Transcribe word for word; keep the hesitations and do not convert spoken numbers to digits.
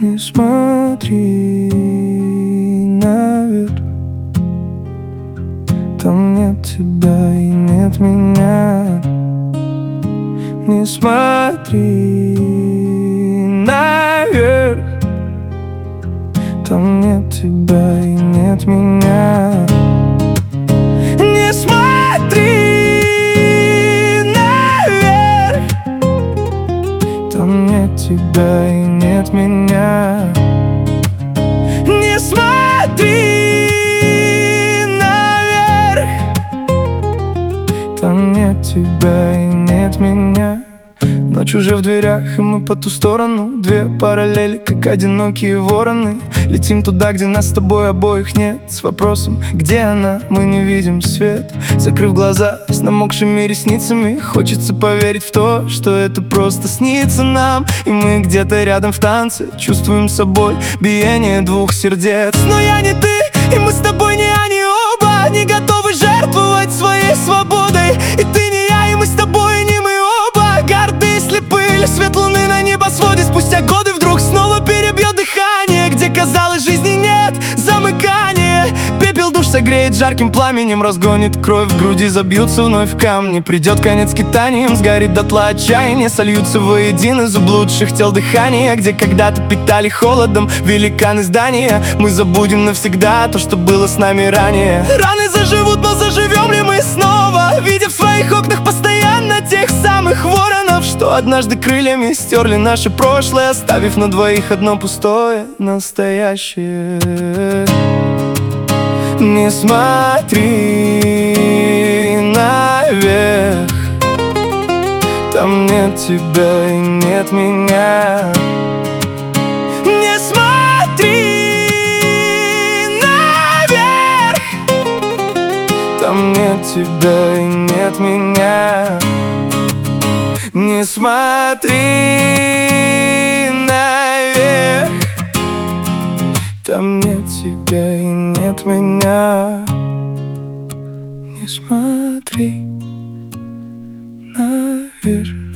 Не смотри наверх, там нет тебя и нет меня. Не смотри наверх, там нет тебя и нет меня. Не смотри наверх, там нет тебя и нет меня. Не смотри наверх, там нет тебя и нет меня. Ночь уже в дверях, и мы по ту сторону. Две параллели, как одинокие вороны. Летим туда, где нас с тобой обоих нет. С вопросом, где она, мы не видим свет. Закрыв глаза с намокшими ресницами, хочется поверить в то, что это просто снится нам. И мы где-то рядом в танце чувствуем собой биение двух сердец. Но я не ты, и мы с тобой не они оба. Не готовы жертвовать своей свободой. И ты не я, и мы с тобой не мы оба. Горды, слепые, свет луны на небосводе. Спустя годы вдруг снова перебьет дыхание. Где, казалось, жизни нет, замыкание. Пепел душ согреет жарким пламенем, разгонит кровь в груди, забьются вновь камни. Придет конец скитаниям, сгорит дотла отчаяние. Сольются воедино заблудших тел дыхания. Где когда-то питали холодом великаны здания. Мы забудем навсегда то, что было с нами ранее. Раны заживут, но заживем ли мы снова, видя в своих окнах постоянно тех самых воронов, что однажды крыльями стерли наше прошлое, оставив на двоих одно пустое настоящее. Не смотри наверх, там нет тебя и нет меня. Не смотри наверх, там нет тебя и нет меня. Не смотри наверх, там нет тебя и нет меня. Не смотри наверх.